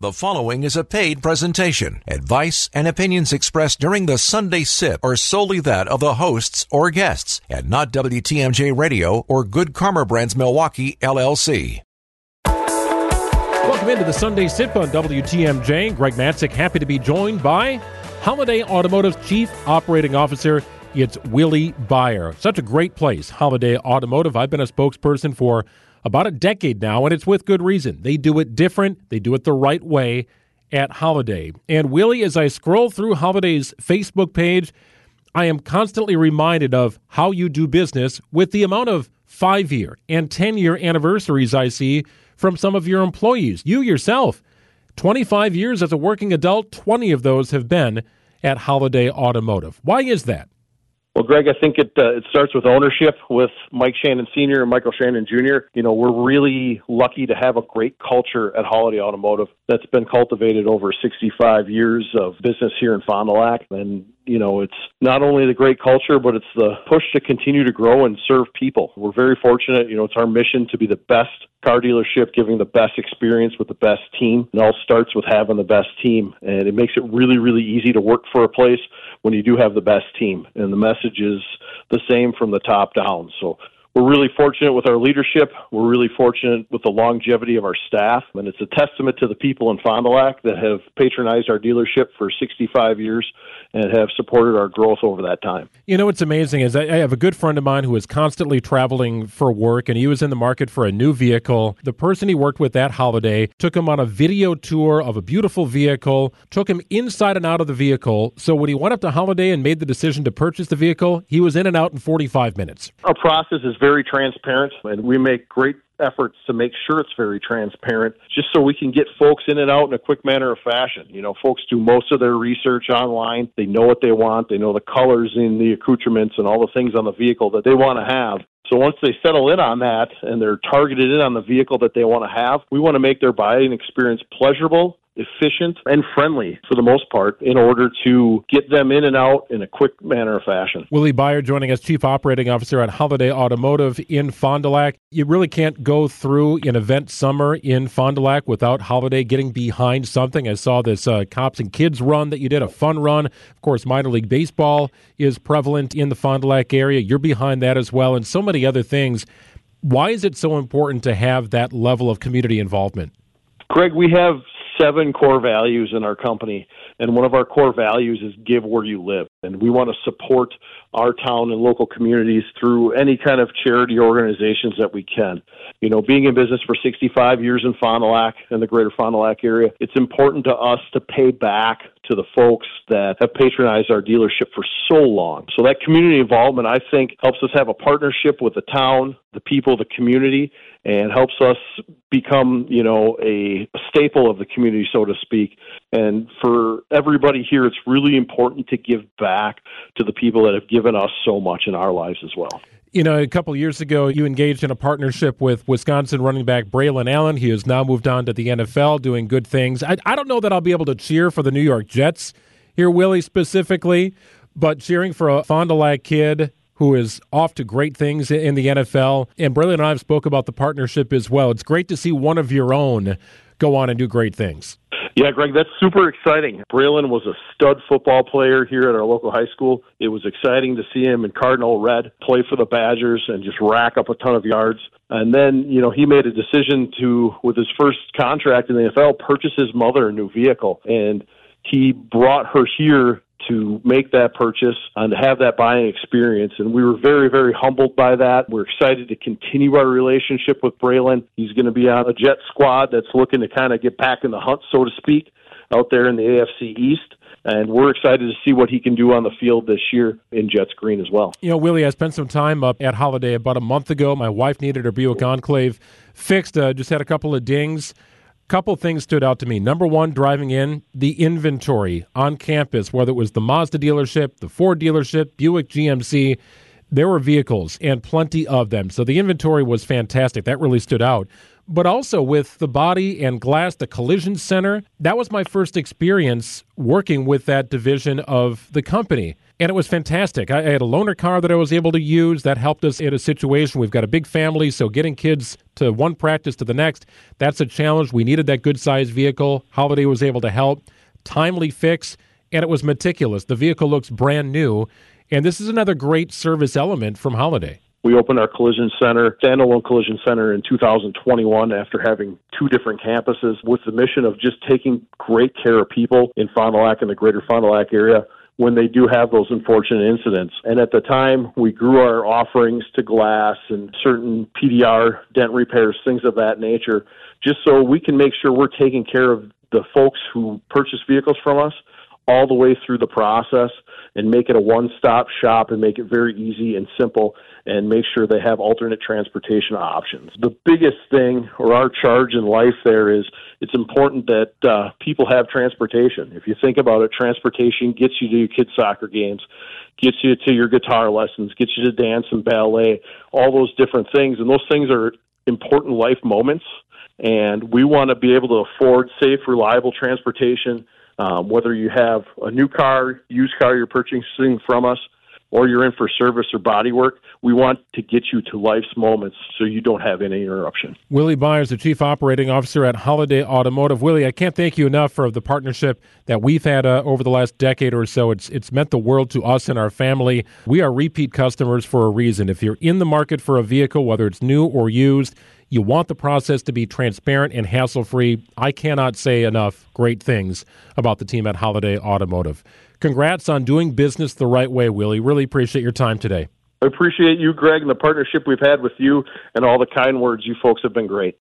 The following is a paid presentation. Advice and opinions expressed during the Sunday Sip are solely that of the hosts or guests, and not WTMJ Radio or Good Karma Brands Milwaukee, LLC. Welcome into the Sunday Sip on WTMJ. Greg Matzek, happy to be joined by Holiday Automotive Chief Operating Officer. It's Willie Beyer. Such a great place, Holiday Automotive. I've been a spokesperson for about a decade now, and it's with good reason. They do it different. They do it the right way at Holiday. And Willie, as I scroll through Holiday's Facebook page, I am constantly reminded of how you do business with the amount of 5-year and 10-year anniversaries I see from some of your employees. You yourself, 25 years as a working adult, 20 of those have been at Holiday Automotive. Why is that? Well, Greg, I think it starts with ownership with Mike Shannon Sr. and Michael Shannon Jr. You know, we're really lucky to have a great culture at Holiday Automotive that's been cultivated over 65 years of business here in Fond du Lac. And, you know, it's not only the great culture, but it's the push to continue to grow and serve people. We're very fortunate. You know, it's our mission to be the best car dealership, giving the best experience with the best team. It all starts with having the best team, and it makes it really, really easy to work for a place when you do have the best team. And the message is the same from the top down. So we're really fortunate with our leadership. We're really fortunate with the longevity of our staff. And it's a testament to the people in Fond du Lac that have patronized our dealership for 65 years and have supported our growth over that time. You know, what's amazing is I have a good friend of mine who is constantly traveling for work, and he was in the market for a new vehicle. The person he worked with that holiday took him on a video tour of a beautiful vehicle, took him inside and out of the vehicle. So when he went up to Holiday and made the decision to purchase the vehicle, he was in and out in 45 minutes. Our process is very transparent, and we make great efforts to make sure it's very transparent, just so we can get folks in and out in a quick manner of fashion. You know, folks do most of their research online. They know what they want. They know the colors in the accoutrements and all the things on the vehicle that they want to have. So once they settle in on that and they're targeted in on the vehicle that they want to have, we want to make their buying experience pleasurable, efficient, and friendly for the most part in order to get them in and out in a quick manner of fashion. Willie Beyer joining us, Chief Operating Officer at Holiday Automotive in Fond du Lac. You really can't go through an event summer in Fond du Lac without Holiday getting behind something. I saw this Cops and Kids run that you did, a fun run. Of course, minor league baseball is prevalent in the Fond du Lac area. You're behind that as well, and so many other things. Why is it so important to have that level of community involvement? Greg, we have 7 core values in our company, and one of our core values is give where you live. And we want to support our town and local communities through any kind of charity organizations that we can. You know, being in business for 65 years in Fond du Lac and the greater Fond du Lac area, it's important to us to pay back to the folks that have patronized our dealership for so long. So that community involvement, I think, helps us have a partnership with the town, the people, the community, and helps us become, you know, a staple of the community, so to speak. And for everybody here, it's really important to give back to the people that have given us so much in our lives as well. You know, a couple of years ago, you engaged in a partnership with Wisconsin running back Braylon Allen. He has now moved on to the NFL, doing good things. I don't know that I'll be able to cheer for the New York Jets here, Willie, specifically, but cheering for a Fond du Lac kid who is off to great things in the NFL. And Braylon and I have spoke about the partnership as well. It's great to see one of your own go on and do great things. Yeah, Greg, that's super exciting. Braylon was a stud football player here at our local high school. It was exciting to see him in Cardinal Red play for the Badgers and just rack up a ton of yards. And then, you know, he made a decision to, with his first contract in the NFL, purchase his mother a new vehicle. And he brought her here to make that purchase and to have that buying experience. And we were very, very humbled by that. We're excited to continue our relationship with Braylon. He's going to be on a Jet squad that's looking to kind of get back in the hunt, so to speak, out there in the AFC East. And we're excited to see what he can do on the field this year in Jets green as well. You know, Willie, I spent some time up at Holiday about a month ago. My wife needed her Buick Enclave fixed, just had a couple of dings. Couple things stood out to me. Number one, driving in, the inventory on campus, whether it was the Mazda dealership, the Ford dealership, Buick GMC, there were vehicles and plenty of them. So the inventory was fantastic. That really stood out. but also with the body and glass, the collision center. That was my first experience working with that division of the company. And it was fantastic. I had a loaner car that I was able to use that helped us in a situation. We've got a big family, so getting kids to one practice to the next, that's a challenge. We needed that good-sized vehicle. Holiday was able to help. Timely fix, and it was meticulous. The vehicle looks brand new, and this is another great service element from Holiday. We opened our collision center, standalone collision center, in 2021 after having 2 different campuses with the mission of just taking great care of people in Fond du Lac and the greater Fond du Lac area when they do have those unfortunate incidents. And at the time, we grew our offerings to glass and certain PDR, dent repairs, things of that nature, just so we can make sure we're taking care of the folks who purchase vehicles from us all the way through the process and make it a one-stop shop and make it very easy and simple and make sure they have alternate transportation options. The biggest thing, or our charge in life there, is it's important that people have transportation. If you think about it, transportation gets you to your kids' soccer games, gets you to your guitar lessons, gets you to dance and ballet, all those different things. And those things are important life moments, and we want to be able to afford safe, reliable transportation. Whether you have a new car, used car you're purchasing from us, or you're in for service or body work, we want to get you to life's moments so you don't have any interruption. Willie Byers, the Chief Operating Officer at Holiday Automotive. Willie, I can't thank you enough for the partnership that we've had over the last decade or so. It's meant the world to us and our family. We are repeat customers for a reason. If you're in the market for a vehicle, whether it's new or used, you want the process to be transparent and hassle-free. I cannot say enough great things about the team at Holiday Automotive. Congrats on doing business the right way, Willie. Really appreciate your time today. I appreciate you, Greg, and the partnership we've had with you and all the kind words. You folks have been great.